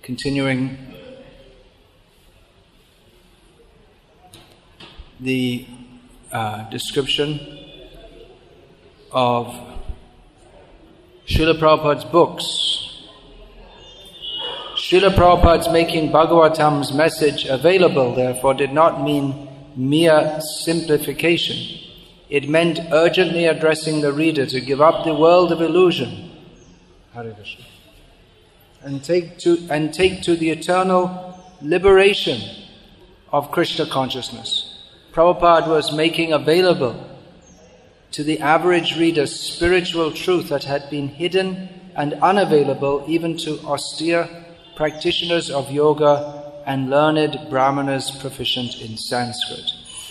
continuing the description of Srila Prabhupada's books. Srila Prabhupada's making Bhagavatam's message available, therefore, did not mean mere simplification. It meant urgently addressing the reader to give up the world of illusion, Hare Krishna, and take to the eternal liberation of Krishna consciousness. Prabhupada was making available to the average reader spiritual truth that had been hidden and unavailable even to austere practitioners of yoga and learned brahmanas proficient in Sanskrit.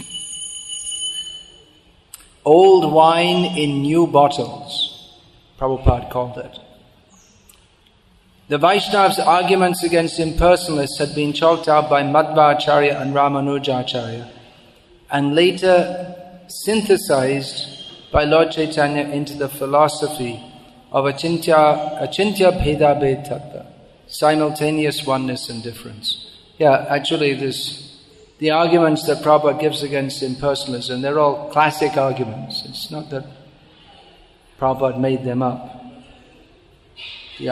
Old wine in new bottles, Prabhupada called it. The Vaishnavas' arguments against impersonalists had been chalked out by Madhvacharya and Ramanujacharya, and later synthesized by Lord Chaitanya into the philosophy of Achintya Bheda Bhed Tattva, simultaneous oneness and difference. Yeah, actually the arguments that Prabhupada gives against impersonalism, they're all classic arguments. It's not that Prabhupada made them up. The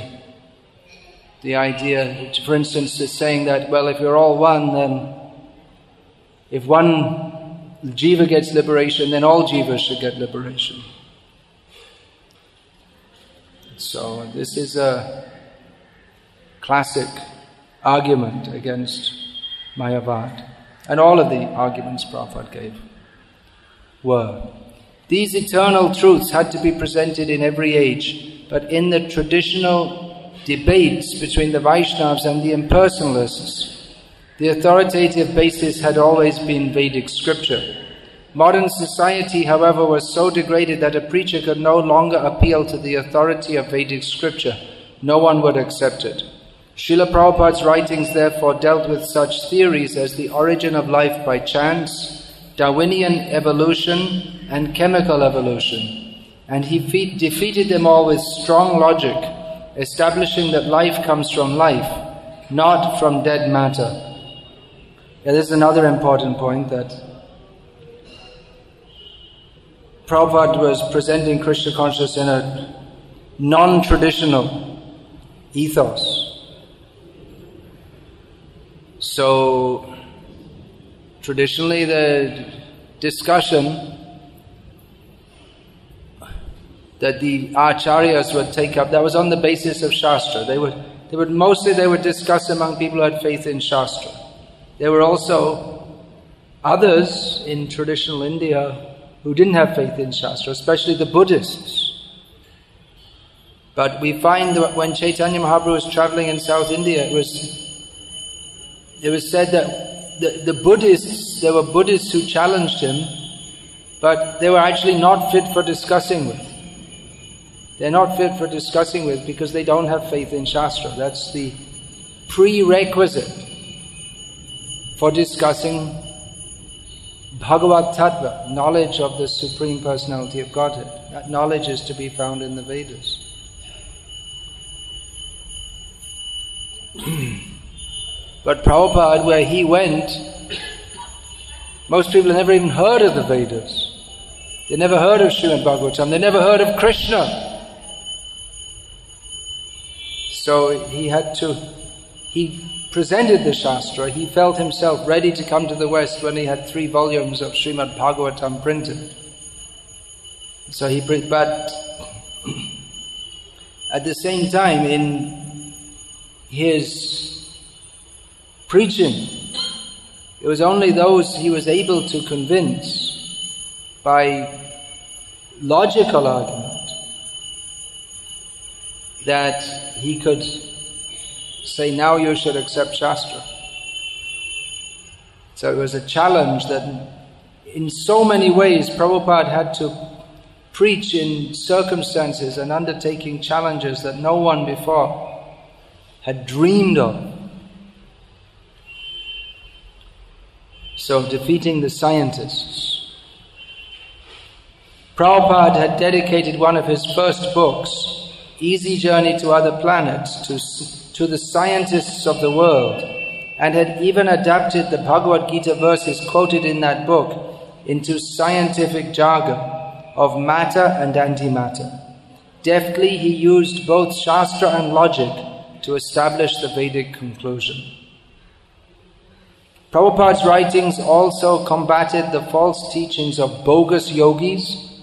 idea, for instance, is saying that, well, if you're all one, then if one jiva gets liberation, then all jivas should get liberation. So this is a classic argument against Mayavad. And all of the arguments Prabhupada gave were. These eternal truths had to be presented in every age, but in the traditional debates between the Vaishnavas and the impersonalists, the authoritative basis had always been Vedic scripture. Modern society, however, was so degraded that a preacher could no longer appeal to the authority of Vedic scripture. No one would accept it. Srila Prabhupada's writings therefore dealt with such theories as the origin of life by chance, Darwinian evolution, and chemical evolution, and he defeated them all with strong logic, establishing that life comes from life, not from dead matter. Yeah, this is another important point, that Prabhupada was presenting Krishna consciousness in a non-traditional ethos. So, traditionally the discussion that the acharyas would take up, that was on the basis of Shastra. They would discuss among people who had faith in Shastra. There were also others in traditional India who didn't have faith in Shastra, especially the Buddhists. But we find that when Chaitanya Mahaprabhu was traveling in South India, it was said that the Buddhists, there were Buddhists who challenged him, but they were actually not fit for discussing with. They're not fit for discussing with because they don't have faith in Shastra. That's the prerequisite for discussing Bhagavad Tattva, knowledge of the Supreme Personality of Godhead. That knowledge is to be found in the Vedas. But Prabhupada, where he went, most people have never even heard of the Vedas. They never heard of Srimad Bhagavatam. They never heard of Krishna. So he presented the Shastra. He felt himself ready to come to the West when he had 3 volumes of Srimad Bhagavatam printed. So but at the same time, in his preaching, it was only those he was able to convince by logical argument that he could say, now you should accept Shastra. So it was a challenge that in so many ways Prabhupada had to preach in circumstances and undertaking challenges that no one before had dreamed of. So defeating the scientists. Prabhupada had dedicated one of his first books, Easy Journey to Other Planets, to the scientists of the world, and had even adapted the Bhagavad Gita verses quoted in that book into scientific jargon of matter and antimatter. Deftly he used both Shastra and logic to establish the Vedic conclusion. Prabhupada's writings also combated the false teachings of bogus yogis,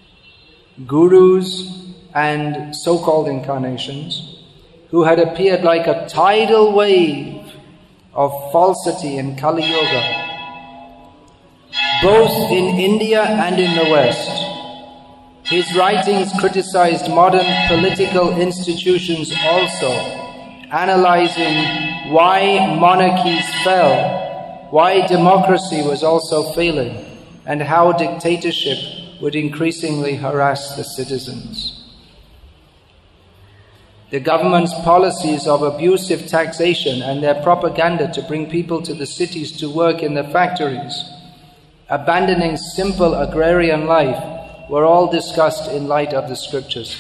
gurus, and so-called incarnations, who had appeared like a tidal wave of falsity in Kali Yuga, both in India and in the West. His writings criticized modern political institutions also, analyzing why monarchies fell, why democracy was also failing, and how dictatorship would increasingly harass the citizens. The government's policies of abusive taxation and their propaganda to bring people to the cities to work in the factories, abandoning simple agrarian life, were all discussed in light of the scriptures.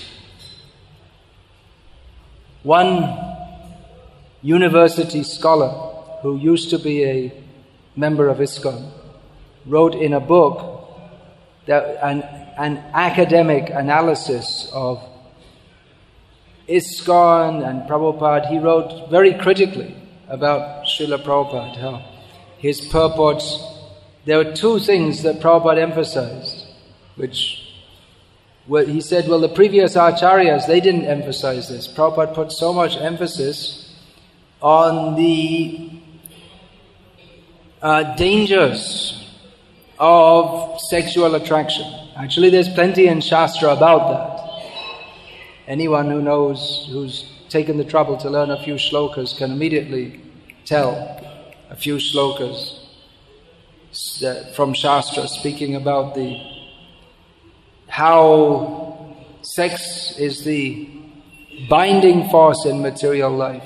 One university scholar who used to be a member of ISKCON wrote in a book that an academic analysis of ISKCON and Prabhupada. He wrote very critically about Srila Prabhupada, how his purports. There were two things that Prabhupada emphasized, he said, well, the previous acharyas, they didn't emphasize this. Prabhupada put so much emphasis on the dangers of sexual attraction. Actually, there's plenty in Shastra about that. Anyone who knows, who's taken the trouble to learn a few shlokas, can immediately tell a few shlokas from Shastra speaking about how sex is the binding force in material life.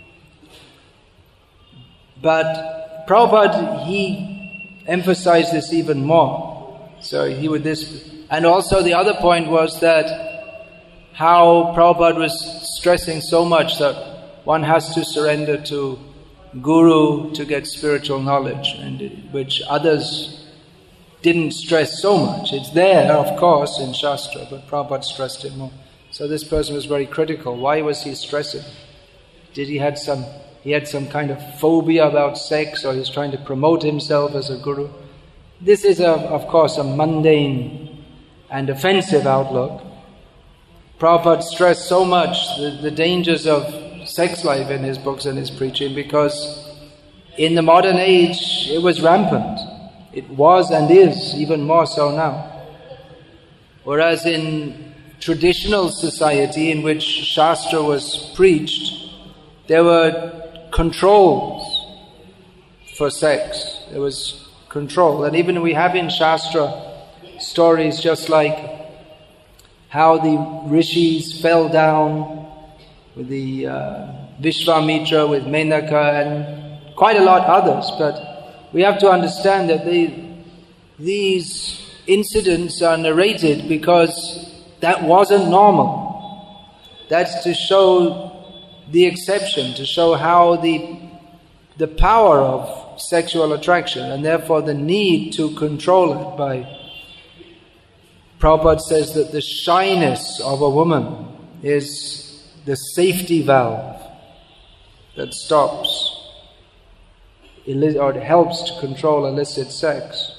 But Prabhupada, he emphasized this even more. So and also the other point was that how Prabhupada was stressing so much that one has to surrender to Guru to get spiritual knowledge, and which others didn't stress so much. It's there, of course, in Shastra, but Prabhupada stressed it more. So this person was very critical. Why was he stressing? He had some kind of phobia about sex, or he's trying to promote himself as a guru? This is, of course, a mundane and offensive outlook. Prabhupada stressed so much the dangers of sex life in his books and his preaching, because in the modern age it was rampant. It was and is even more so now. Whereas in traditional society in which Shastra was preached, there were controls for sex. There was control. And even we have in Shastra stories just like how the rishis fell down with the Vishwamitra, with Menaka, and quite a lot others. But we have to understand that these incidents are narrated because that wasn't normal. That's to show the exception, to show how the power of sexual attraction, and therefore the need to control it by... Prabhupada says that the shyness of a woman is the safety valve that stops or helps to control illicit sex.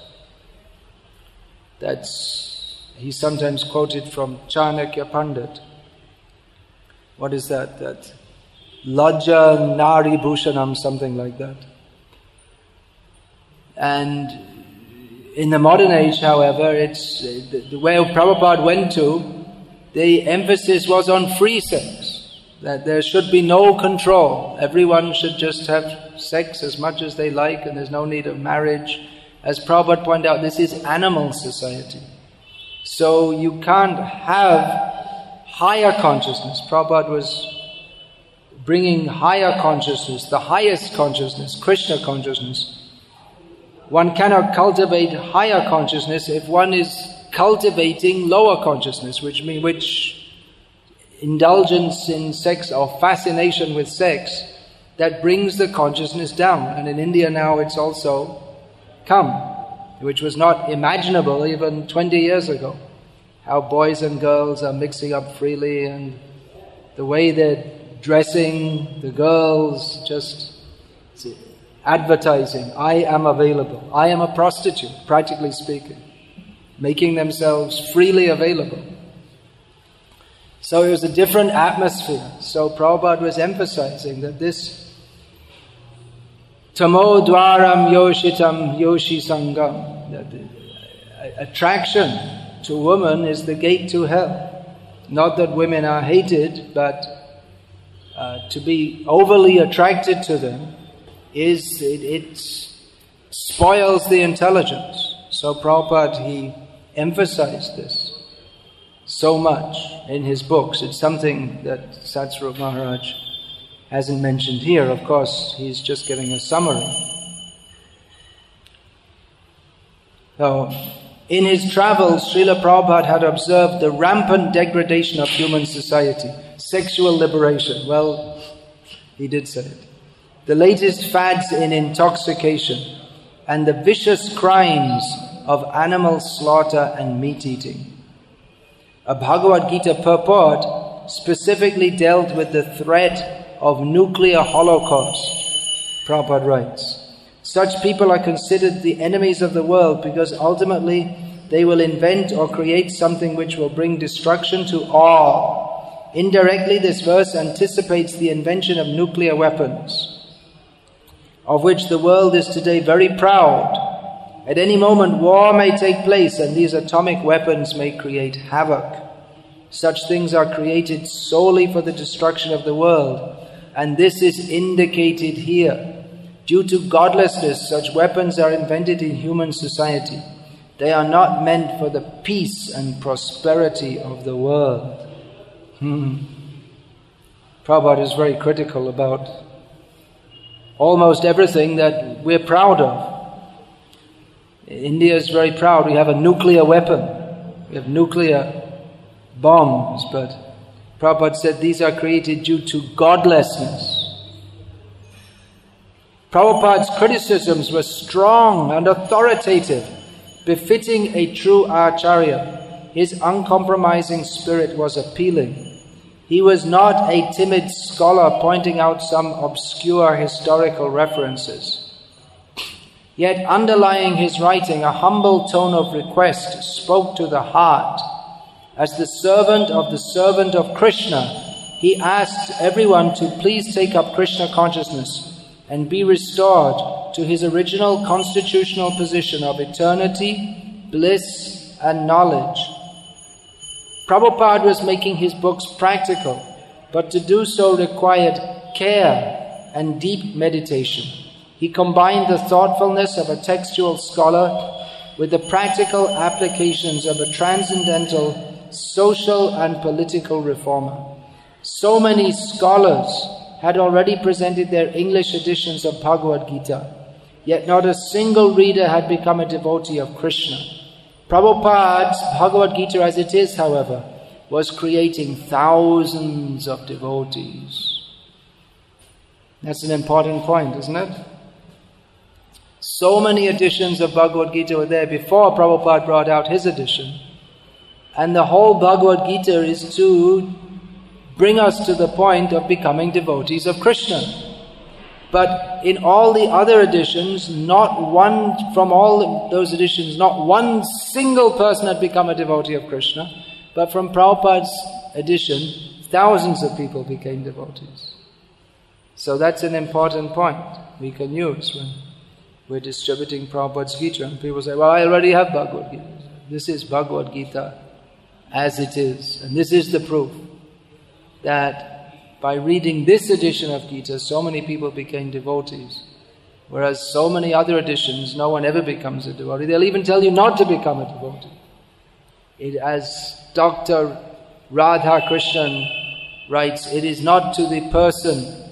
He's sometimes quoted from Chanakya Pandit. What is that? That Lajja Nari Bhushanam, something like that. And in the modern age, however, it's the way Prabhupada went to, the emphasis was on free sex, that there should be no control. Everyone should just have sex as much as they like, and there's no need of marriage. As Prabhupada pointed out, this is animal society. So you can't have higher consciousness. Prabhupada was bringing higher consciousness, the highest consciousness, Krishna consciousness. One cannot cultivate higher consciousness if one is cultivating lower consciousness, which indulgence in sex or fascination with sex that brings the consciousness down. And in India now it's also come, which was not imaginable even 20 years ago. How boys and girls are mixing up freely, and the way they're dressing, the girls just advertising, I am available, I am a prostitute, practically speaking, making themselves freely available. So it was a different atmosphere. So Prabhupada was emphasizing that this tamo dwaram yoshitam yoshi sangam, that attraction to woman is the gate to hell. Not that women are hated, but to be overly attracted to them it spoils the intelligence. So Prabhupada, he emphasized this so much in his books. It's something that Satsvarup Maharaj hasn't mentioned here. Of course, he's just giving a summary. So, in his travels, Srila Prabhupada had observed the rampant degradation of human society, sexual liberation. Well, he did say it. The latest fads in intoxication and the vicious crimes of animal slaughter and meat eating. A Bhagavad Gita purport specifically dealt with the threat of nuclear holocaust. Prabhupada writes, such people are considered the enemies of the world because ultimately they will invent or create something which will bring destruction to all. Indirectly, this verse anticipates the invention of nuclear weapons, of which the world is today very proud. At any moment, war may take place and these atomic weapons may create havoc. Such things are created solely for the destruction of the world, and this is indicated here. Due to godlessness, such weapons are invented in human society. They are not meant for the peace and prosperity of the world. Prabhupada is very critical about almost everything that we're proud of. India is very proud. We have a nuclear weapon. We have nuclear bombs. But Prabhupada said these are created due to godlessness. Prabhupada's criticisms were strong and authoritative, befitting a true Acharya. His uncompromising spirit was appealing. He was not a timid scholar pointing out some obscure historical references. Yet underlying his writing, a humble tone of request spoke to the heart. As the servant of Krishna, he asked everyone to please take up Krishna consciousness and be restored to his original constitutional position of eternity, bliss and knowledge. Prabhupada was making his books practical, but to do so required care and deep meditation. He combined the thoughtfulness of a textual scholar with the practical applications of a transcendental social and political reformer. So many scholars had already presented their English editions of Bhagavad Gita, yet not a single reader had become a devotee of Krishna. Prabhupada's Bhagavad Gita as it is, however, was creating thousands of devotees. That's an important point, isn't it? So many editions of Bhagavad Gita were there before Prabhupada brought out his edition. And the whole Bhagavad Gita is to bring us to the point of becoming devotees of Krishna. But in all the other editions, from all those editions, not one single person had become a devotee of Krishna. But from Prabhupada's edition, thousands of people became devotees. So that's an important point we can use when we're distributing Prabhupada's Gita. And people say, well, I already have Bhagavad Gita. This is Bhagavad Gita as it is. And this is the proof that by reading this edition of Gita, so many people became devotees. Whereas so many other editions, no one ever becomes a devotee. They'll even tell you not to become a devotee. As Dr. Radha Krishnan writes, it is not to the person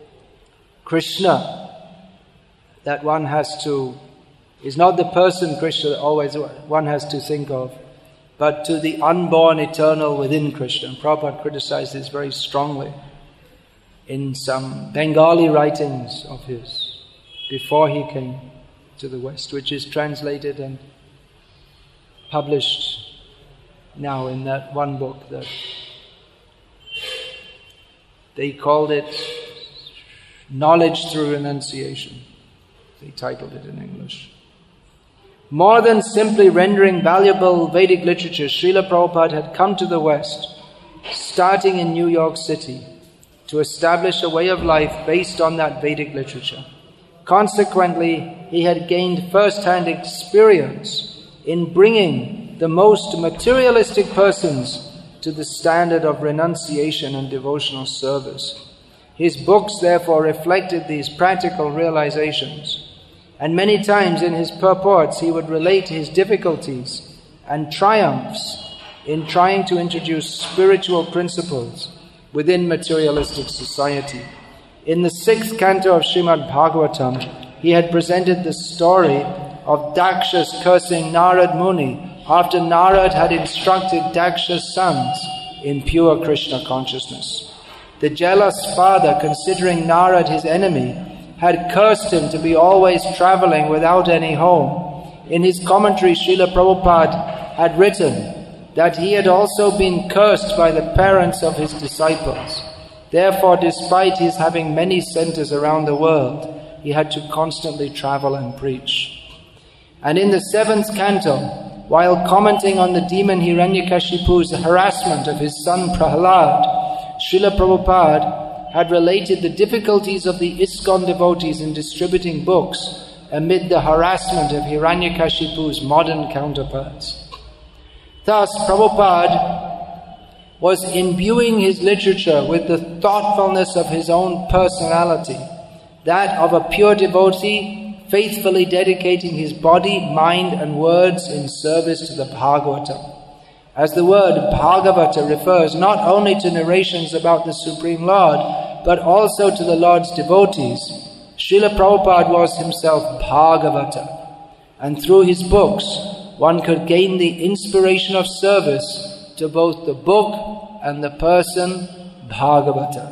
Krishna that is not the person Krishna that always one has to think of, but to the unborn eternal within Krishna. And Prabhupada criticized this very strongly in some Bengali writings of his before he came to the West, which is translated and published now in that one book that they called it Knowledge Through Renunciation. They titled it in English. More than simply rendering valuable Vedic literature, Srila Prabhupada had come to the West, starting in New York City, to establish a way of life based on that Vedic literature. Consequently, he had gained first-hand experience in bringing the most materialistic persons to the standard of renunciation and devotional service. His books, therefore, reflected these practical realizations. And many times in his purports, he would relate his difficulties and triumphs in trying to introduce spiritual principles within materialistic society. In the 6th canto of Srimad Bhagavatam, he had presented the story of Daksha's cursing Narad Muni after Narad had instructed Daksha's sons in pure Krishna consciousness. The jealous father, considering Narad his enemy, had cursed him to be always traveling without any home. In his commentary, Srila Prabhupada had written that he had also been cursed by the parents of his disciples. Therefore, despite his having many centers around the world, he had to constantly travel and preach. And in the 7th canto, while commenting on the demon Hiranyakashipu's harassment of his son Prahlad, Srila Prabhupada had related the difficulties of the ISKCON devotees in distributing books amid the harassment of Hiranyakashipu's modern counterparts. Thus, Prabhupada was imbuing his literature with the thoughtfulness of his own personality, that of a pure devotee, faithfully dedicating his body, mind and words in service to the Bhagavatam. As the word Bhagavata refers not only to narrations about the Supreme Lord, but also to the Lord's devotees, Srila Prabhupada was himself Bhagavata, and through his books one could gain the inspiration of service to both the book and the person Bhagavata.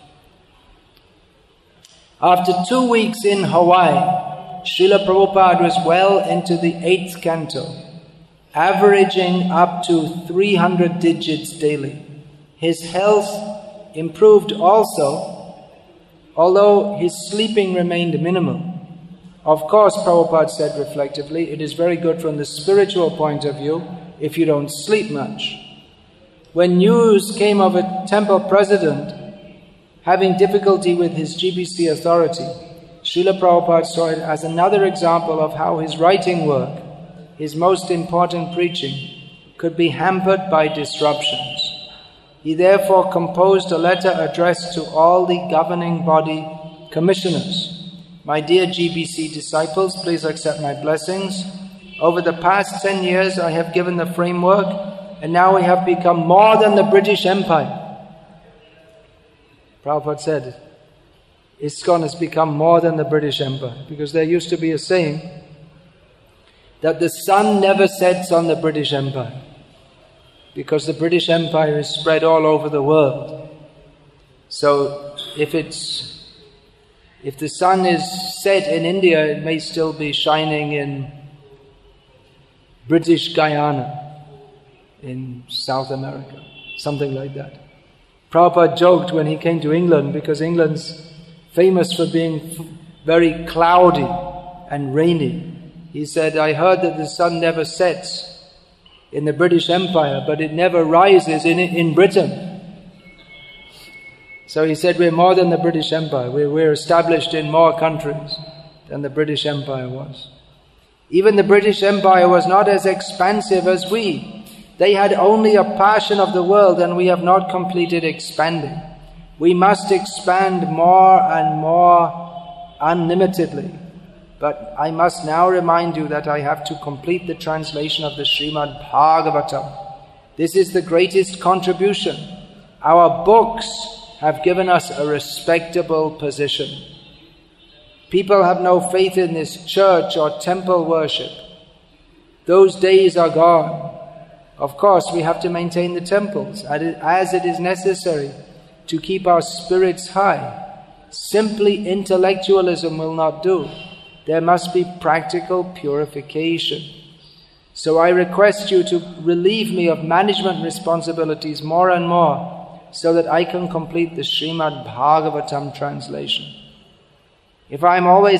After 2 weeks in Hawaii, Srila Prabhupada was well into the 8th canto, averaging up to 300 digits daily. His health improved also, although his sleeping remained minimal. Of course, Prabhupada said reflectively, it is very good from the spiritual point of view if you don't sleep much. When news came of a temple president having difficulty with his GBC authority, Srila Prabhupada saw it as another example of how his writing work, his most important preaching, could be hampered by disruptions. He therefore composed a letter addressed to all the governing body commissioners. My dear GBC disciples, please accept my blessings. Over the past 10 years I have given the framework, and now we have become more than the British Empire. Prabhupada said, ISKCON has become more than the British Empire, because there used to be a saying that the sun never sets on the British Empire, because the British Empire is spread all over the world. So if the sun is set in India, it may still be shining in British Guyana, in South America, something like that. Prabhupada joked when he came to England, because England's famous for being very cloudy and rainy. He said, I heard that the sun never sets in the British Empire, but it never rises in Britain. So he said, we're more than the British Empire. We're established in more countries than the British Empire was. Even the British Empire was not as expansive as we. They had only a portion of the world, and we have not completed expanding. We must expand more and more unlimitedly. But I must now remind you that I have to complete the translation of the Srimad Bhagavatam. This is the greatest contribution. Our books have given us a respectable position. People have no faith in this church or temple worship. Those days are gone. Of course, we have to maintain the temples as it is necessary to keep our spirits high. Simply intellectualism will not do. There must be practical purification. So I request you to relieve me of management responsibilities more and more, so that I can complete the Srimad Bhagavatam translation. If I am always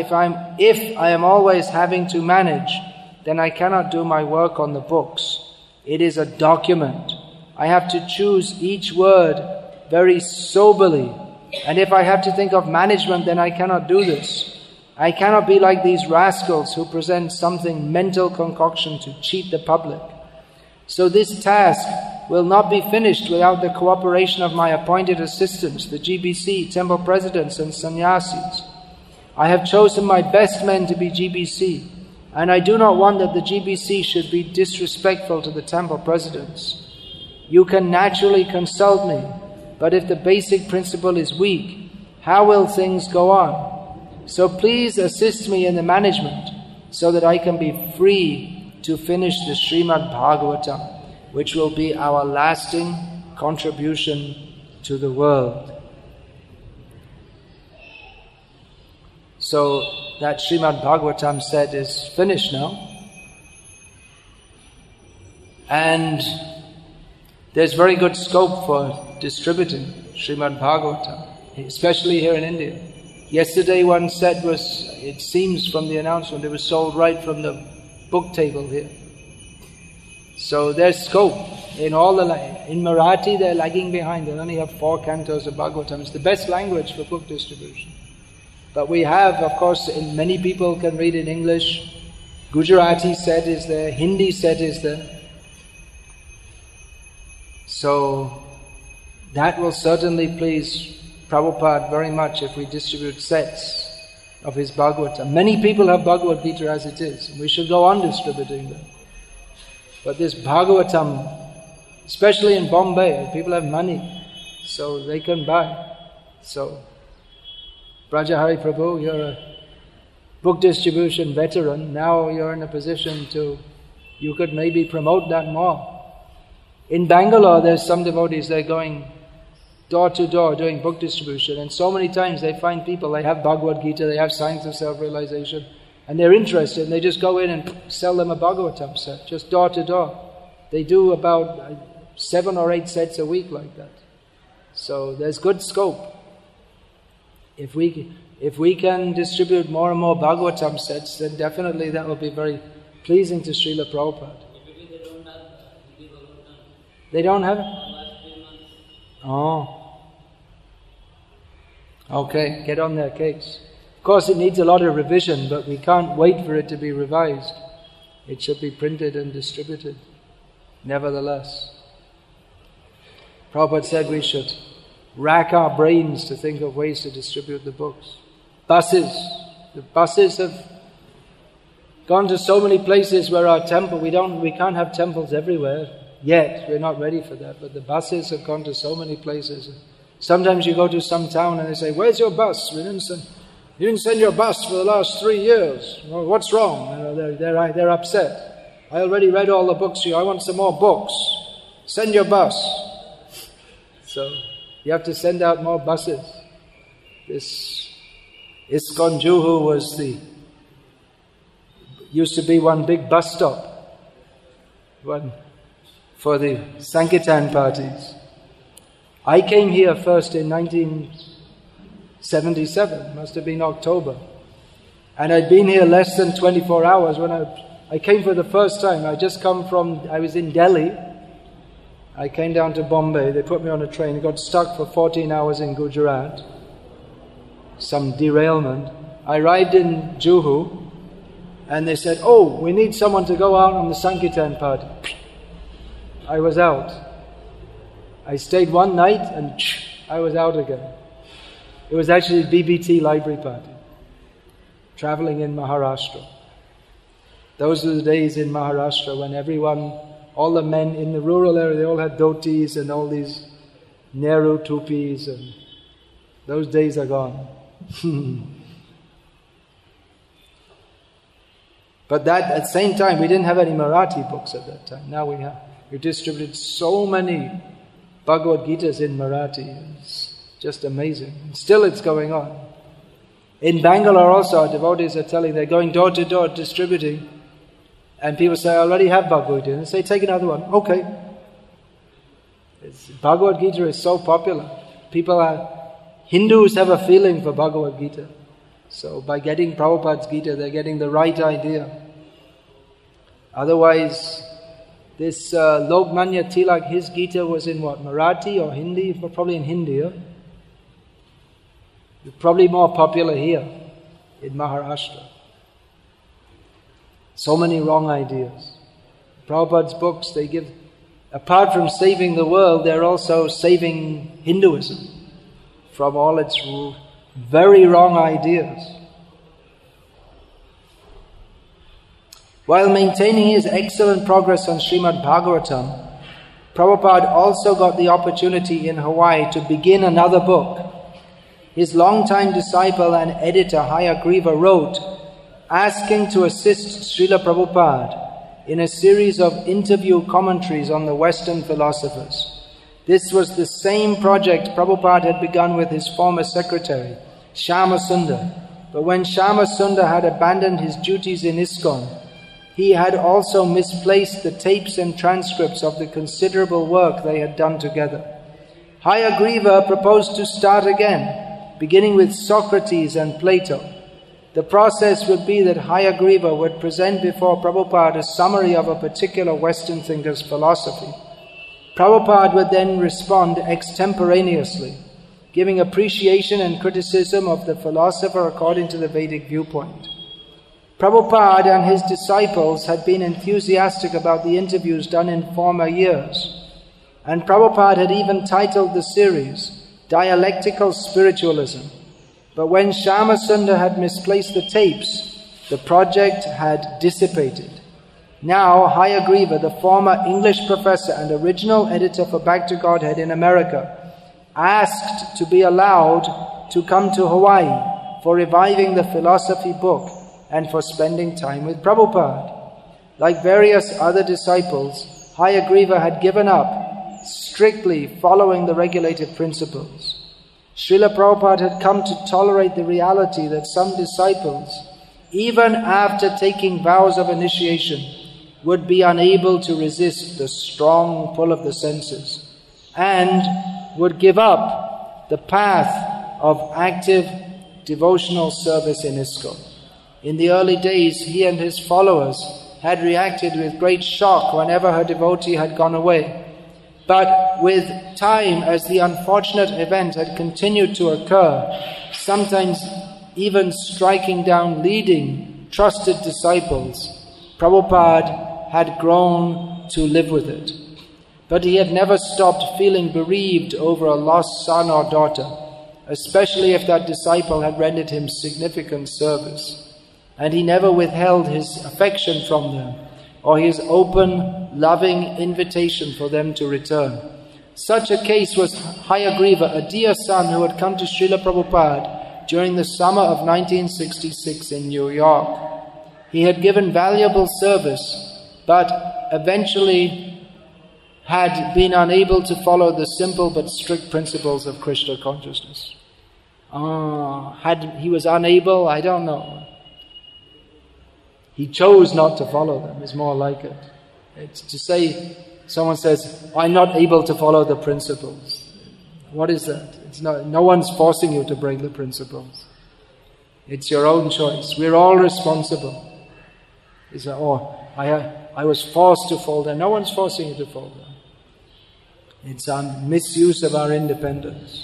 having to manage, then I cannot do my work on the books. It is a document. I have to choose each word very soberly. And if I have to think of management, then I cannot do this. I cannot be like these rascals who present something mental concoction to cheat the public. So this task will not be finished without the cooperation of my appointed assistants, the GBC, temple presidents and sannyasis. I have chosen my best men to be GBC, and I do not want that the GBC should be disrespectful to the temple presidents. You can naturally consult me, but if the basic principle is weak, how will things go on? So please assist me in the management so that I can be free to finish the Srimad Bhagavatam, which will be our lasting contribution to the world. So that Srimad Bhagavatam set is finished now. And there's very good scope for distributing Srimad Bhagavatam, especially here in India. Yesterday one set was, it seems from the announcement, it was sold right from the book table here. So there's scope. In Marathi they're lagging behind. They only have 4 cantos of Bhagavatam. It's the best language for book distribution. But we have, of course, many people can read in English. Gujarati set is there, Hindi set is there. So that will certainly please Prabhupada very much if we distribute sets of his Bhagavatam. Many people have Bhagavad Gita as it is, and we should go on distributing them. But this Bhagavatam, especially in Bombay, people have money, so they can buy. So, Brajahari Prabhu, you're a book distribution veteran. Now you're in a position you could maybe promote that more. In Bangalore, there's some devotees, they're going door to door doing book distribution, and so many times they find people, they have Bhagavad Gita, they have Science of Self-Realization, and they're interested, and they just go in and sell them a Bhagavatam set, just door to door. They do about 7 or 8 sets a week like that. So there's good scope. If we can distribute more and more Bhagavatam sets, then definitely that will be very pleasing to Srila Prabhupada. They don't have it? Oh. Okay, get on their case. Of course it needs a lot of revision, but we can't wait for it to be revised. It should be printed and distributed. Nevertheless, Prabhupada said we should rack our brains to think of ways to distribute the books. Buses. The buses have gone to so many places where our temple, we can't have temples everywhere yet. We're not ready for that. But the buses have gone to so many places. Sometimes you go to some town and they say, "Where's your bus? You didn't send your bus for the last 3 years. Well, what's wrong?" They're upset. "I already read all the books here. I want some more books. Send your bus." So you have to send out more buses. This ISKCON Juhu used to be one big bus stop, one for the Sankirtan parties. I came here first in 1977, must have been October. And I'd been here less than 24 hours when I came for the first time. I was in Delhi. I came down to Bombay. They put me on a train. I got stuck for 14 hours in Gujarat. Some derailment. I arrived in Juhu and they said, "Oh, we need someone to go out on the Sankirtan party." I was out. I stayed one night and I was out again. It was actually the BBT library party, traveling in Maharashtra. Those were the days in Maharashtra when all the men in the rural area, they all had dhotis and all these Nehru tupis, and those days are gone. But that, at the same time, we didn't have any Marathi books at that time. Now we have. We distributed so many Bhagavad Gitas in Marathi. It's just amazing. And still it's going on. In Bangalore also, our devotees are telling, they're going door to door distributing. And people say, I already have Bhagavad Gita. And they say, take another one. Okay. Bhagavad Gita is so popular. Hindus have a feeling for Bhagavad Gita. So by getting Prabhupada's Gita, they're getting the right idea. Otherwise, this Lokmanya Tilak, his Gita was in what? Marathi or Hindi? Probably in Hindi. Huh? Probably more popular here in Maharashtra. So many wrong ideas. Prabhupada's books, they give, apart from saving the world, they're also saving Hinduism from all its very wrong ideas. While maintaining his excellent progress on Srimad Bhagavatam, Prabhupada also got the opportunity in Hawaii to begin another book. His longtime disciple and editor Hayagriva wrote, asking to assist Srila Prabhupada in a series of interview commentaries on the Western philosophers. This was the same project Prabhupada had begun with his former secretary, Shyama Sundar. But when Shyama Sundar had abandoned his duties in ISKCON, he had also misplaced the tapes and transcripts of the considerable work they had done together. Hayagriva proposed to start again, beginning with Socrates and Plato. The process would be that Hayagriva would present before Prabhupada a summary of a particular Western thinker's philosophy. Prabhupada would then respond extemporaneously, giving appreciation and criticism of the philosopher according to the Vedic viewpoint. Prabhupada and his disciples had been enthusiastic about the interviews done in former years, and Prabhupada had even titled the series Dialectical Spiritualism. But when Shyama Sundar had misplaced the tapes, the project had dissipated. Now Hayagriva, the former English professor and original editor for Back to Godhead in America, asked to be allowed to come to Hawaii for reviving the philosophy book and for spending time with Prabhupada. Like various other disciples, Hayagriva had given up strictly following the regulative principles. Srila Prabhupada had come to tolerate the reality that some disciples, even after taking vows of initiation, would be unable to resist the strong pull of the senses and would give up the path of active devotional service in ISKCON. In the early days, he and his followers had reacted with great shock whenever her devotee had gone away. But with time, as the unfortunate event had continued to occur, sometimes even striking down leading, trusted disciples, Prabhupada had grown to live with it. But he had never stopped feeling bereaved over a lost son or daughter, especially if that disciple had rendered him significant service. And he never withheld his affection from them, or his open, loving invitation for them to return. Such a case was Hayagriva, a dear son who had come to Srila Prabhupada during the summer of 1966 in New York. He had given valuable service, but eventually had been unable to follow the simple but strict principles of Krishna consciousness. He was unable, I don't know. He chose not to follow them, is more like it. It's to say, someone says, I'm not able to follow the principles. What is that? It's no one's forcing you to break the principles. It's your own choice. We're all responsible. It's I was forced to follow them. No one's forcing you to follow them. It's a misuse of our independence.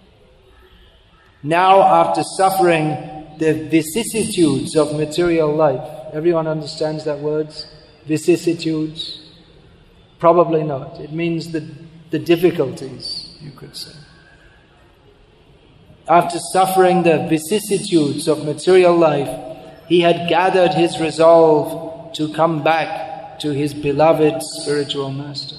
Now, after suffering the vicissitudes of material life, everyone understands that word? Vicissitudes? Probably not. It means the difficulties, you could say. After suffering the vicissitudes of material life, he had gathered his resolve to come back to his beloved spiritual master.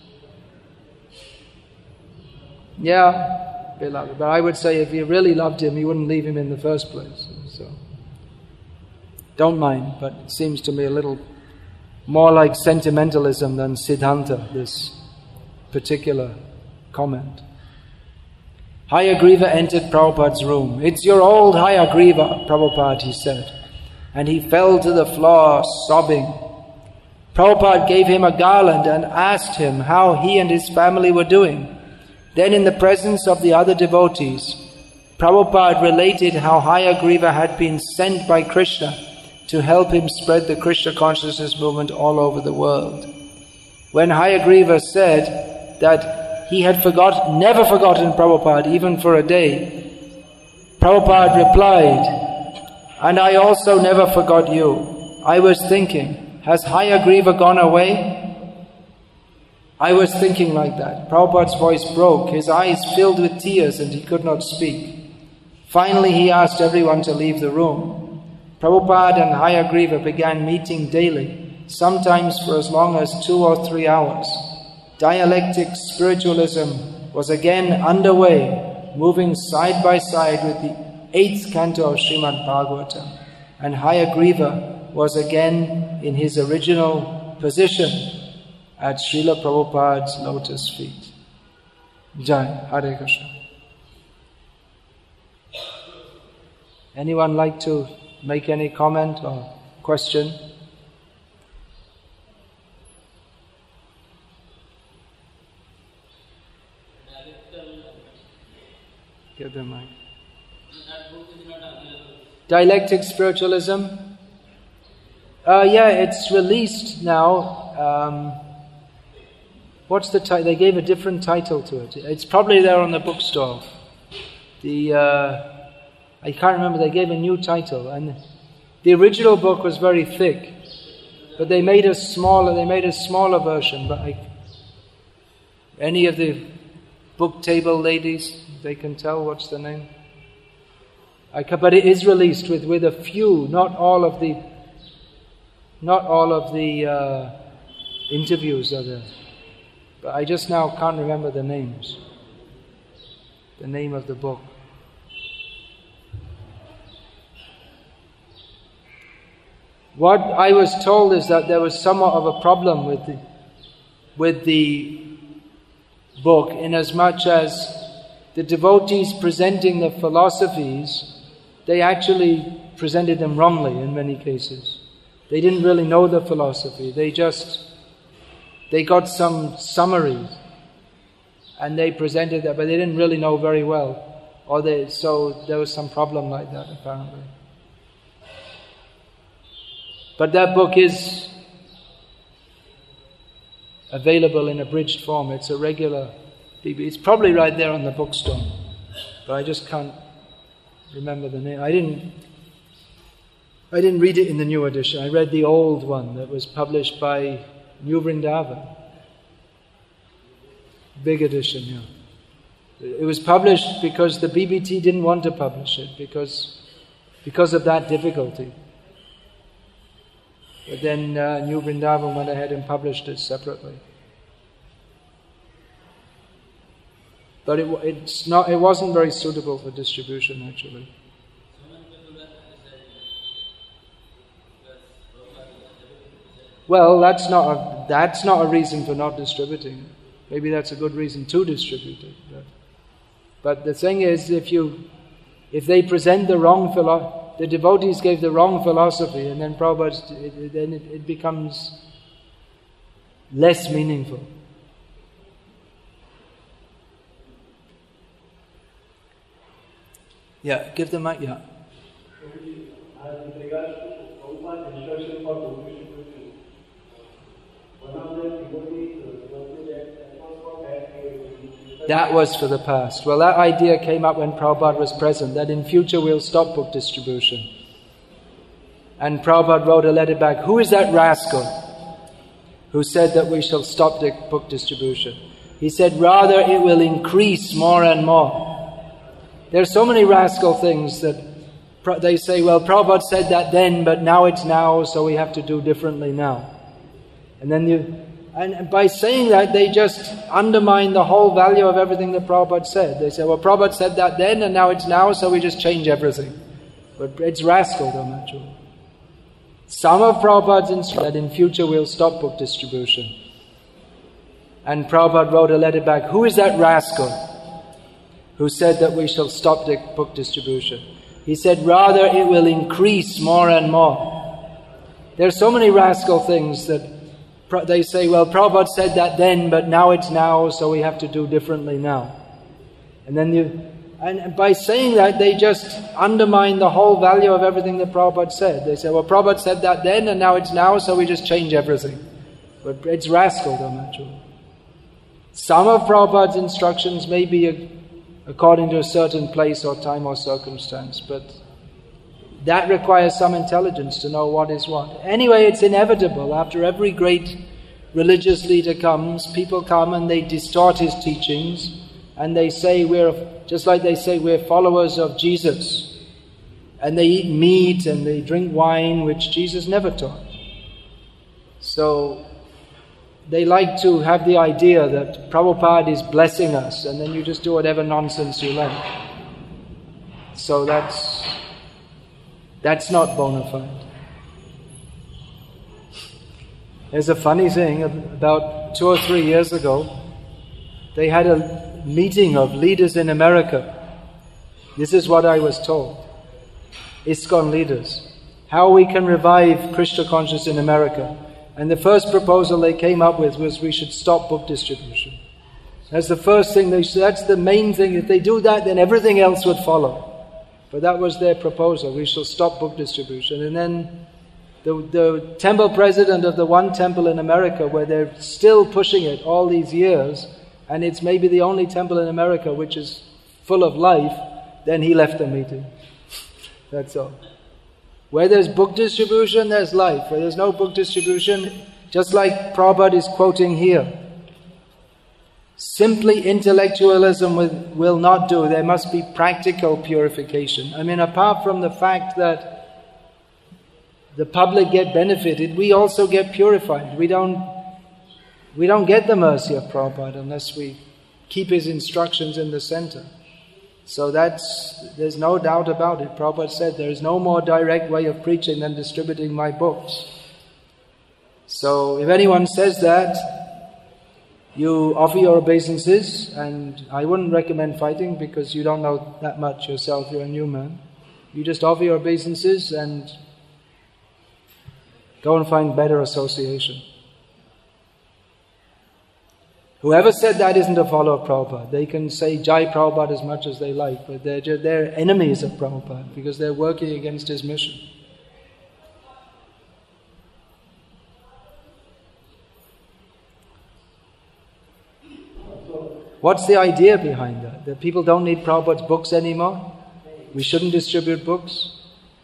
Yeah, beloved. But I would say if he really loved him, he wouldn't leave him in the first place. So, Don't mind, but it seems to me a little more like sentimentalism than Siddhanta, this particular comment. Hayagriva entered Prabhupada's room. "It's your old Hayagriva, Prabhupada," he said. And he fell to the floor, sobbing. Prabhupada gave him a garland and asked him how he and his family were doing. Then in the presence of the other devotees, Prabhupada related how Hayagriva had been sent by Krishna to help him spread the Krishna consciousness movement all over the world. When Hayagriva said that he had never forgotten Prabhupada even for a day, Prabhupada replied, "And I also never forgot you. I was thinking, has Hayagriva gone away?" I was thinking like that. Prabhupada's voice broke, his eyes filled with tears and he could not speak. Finally he asked everyone to leave the room. Prabhupada and Hayagriva began meeting daily, sometimes for as long as 2 or 3 hours. Dialectic spiritualism was again underway, moving side by side with the 8th canto of Srimad Bhagavatam, and Hayagriva was again in his original position at Srila Prabhupada's lotus feet. Jai, Hare Krishna. Anyone like to make any comment or question? Give them mic. Dialectic spiritualism? Yeah, it's released now. What's the title? They gave a different title to it. It's probably there on the bookstore. I can't remember, they gave a new title. And the original book was very thick, but they made a smaller version. But any of the book table ladies, they can tell what's the name? But it is released with a few, not all of the interviews are there. But I just now can't remember the names. The name of the book. What I was told is that there was somewhat of a problem with the book, inasmuch as the devotees presenting the philosophies, they actually presented them wrongly in many cases. They didn't really know the philosophy. They got some summaries and they presented that, but they didn't really know very well. So there was some problem like that apparently. But that book is available in abridged form. It's a regular BB. It's probably right there on the bookstore, but I just can't remember the name. I didn't read it in the new edition. I read the old one that was published by New Vrindavan. Big edition, yeah. It was published because the BBT didn't want to publish it because of that difficulty. But then New Vrindavan went ahead and published it separately. But it wasn't very suitable for distribution actually. Well, that's not a reason for not distributing it. Maybe that's a good reason to distribute it. But the thing is, if they present the wrong philosophy, the devotees gave the wrong philosophy, and then it becomes less meaningful. Yeah, give the mic. Yeah. With regards to Prabhupada's instruction for book distribution, one of the devotees that was for the past. Well, that idea came up when Prabhupada was present, that in future we'll stop book distribution. And Prabhupada wrote a letter back, who is that rascal who said that we shall stop the book distribution? He said, rather it will increase more and more. There are so many rascal things that they say, well, Prabhupada said that then, but now it's now, so we have to do differently now. And by saying that, they just undermine the whole value of everything that Prabhupada said. They say, well, Prabhupada said that then, and now it's now, so we just change everything. But it's rascaldom, actually. Some of Prabhupada's instructions that in future we'll stop book distribution. And Prabhupada wrote a letter back, who is that rascal who said that we shall stop the book distribution? He said, rather it will increase more and more. There are so many rascal things that they say, well, Prabhupada said that then, but now it's now, so we have to do differently now. And then and by saying that, they just undermine the whole value of everything that Prabhupada said. They say, well, Prabhupada said that then, and now it's now, so we just change everything. But it's rascaldom, actually. Some of Prabhupada's instructions may be according to a certain place or time or circumstance, but that requires some intelligence to know what is what. Anyway, it's inevitable. After every great religious leader comes, people come and they distort his teachings, and they say just like they say we're followers of Jesus, and they eat meat and they drink wine, which Jesus never taught. So they like to have the idea that Prabhupada is blessing us, and then you just do whatever nonsense you like. So that's not bona fide. There's a funny thing, about 2 or 3 years ago, they had a meeting of leaders in America. This is what I was told. ISKCON leaders. How we can revive Krishna consciousness in America. And the first proposal they came up with was we should stop book distribution. That's the first thing that's the main thing. If they do that, then everything else would follow. But that was their proposal. We shall stop book distribution. And then the temple president of the one temple in America, where they're still pushing it all these years, and it's maybe the only temple in America which is full of life, then he left the meeting. That's all. Where there's book distribution, there's life. Where there's no book distribution, just like Prabhupada is quoting here, simply intellectualism will not do. There must be practical purification. I mean, apart from the fact that the public get benefited, we also get purified. We don't get the mercy of Prabhupada unless we keep his instructions in the center. So there's no doubt about it. Prabhupada said there is no more direct way of preaching than distributing my books. So if anyone says that, you offer your obeisances, and I wouldn't recommend fighting because you don't know that much yourself, you're a new man. You just offer your obeisances and go and find better association. Whoever said that isn't a follower of Prabhupada. They can say Jai Prabhupada as much as they like, but they're enemies of Prabhupada because they're working against his mission. What's the idea behind that? That people don't need Prabhupada's books anymore? We shouldn't distribute books?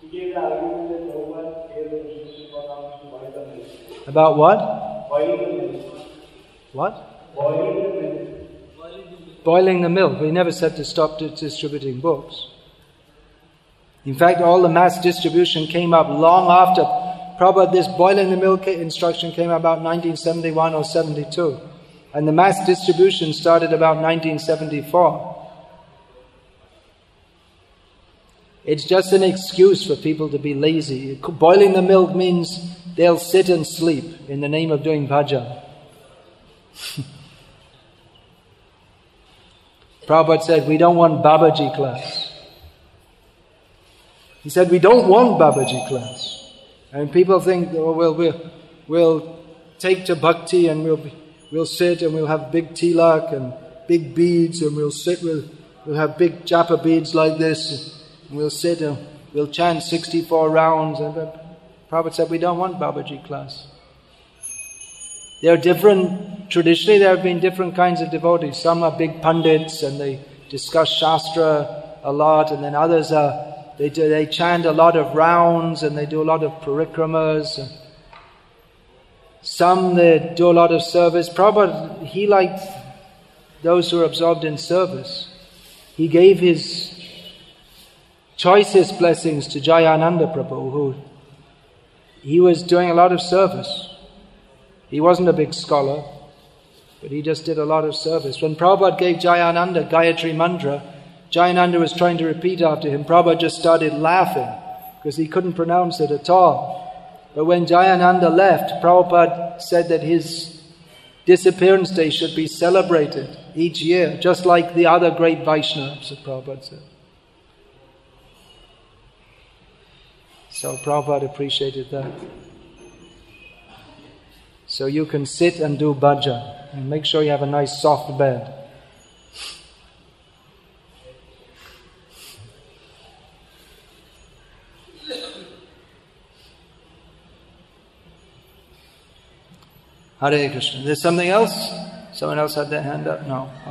About what? What? Boiling the milk. We never said to stop distributing books. In fact, all the mass distribution came up long after. Prabhupada, this boiling the milk instruction came about 1971 or 72. And the mass distribution started about 1974. It's just an excuse for people to be lazy. Boiling the milk means they'll sit and sleep in the name of doing bhajan. Prabhupada said, we don't want Babaji class. He said, we don't want Babaji class. And people think, oh, we'll take to bhakti and we'll sit and we'll have big tilak and big beads and we'll have big japa beads like this. And we'll sit and we'll chant 64 rounds. And Prabhupada said, we don't want Babaji class. There are traditionally there have been different kinds of devotees. Some are big pundits and they discuss Shastra a lot, and then others they chant a lot of rounds and they do a lot of parikramas. Some they do a lot of service. Prabhupada, he liked those who are absorbed in service. He gave his choicest blessings to Jayananda Prabhu, who he was doing a lot of service. He wasn't a big scholar, but he just did a lot of service. When Prabhupada gave Jayananda Gayatri Mantra, Jayananda was trying to repeat after him. Prabhupada just started laughing because he couldn't pronounce it at all. But when Jayananda left, Prabhupada said that his disappearance day should be celebrated each year, just like the other great Vaishnavas, Prabhupada said. So Prabhupada appreciated that. So you can sit and do bhajan, and make sure you have a nice soft bed. Hare Krishna. There's something else? Someone else had their hand up? No.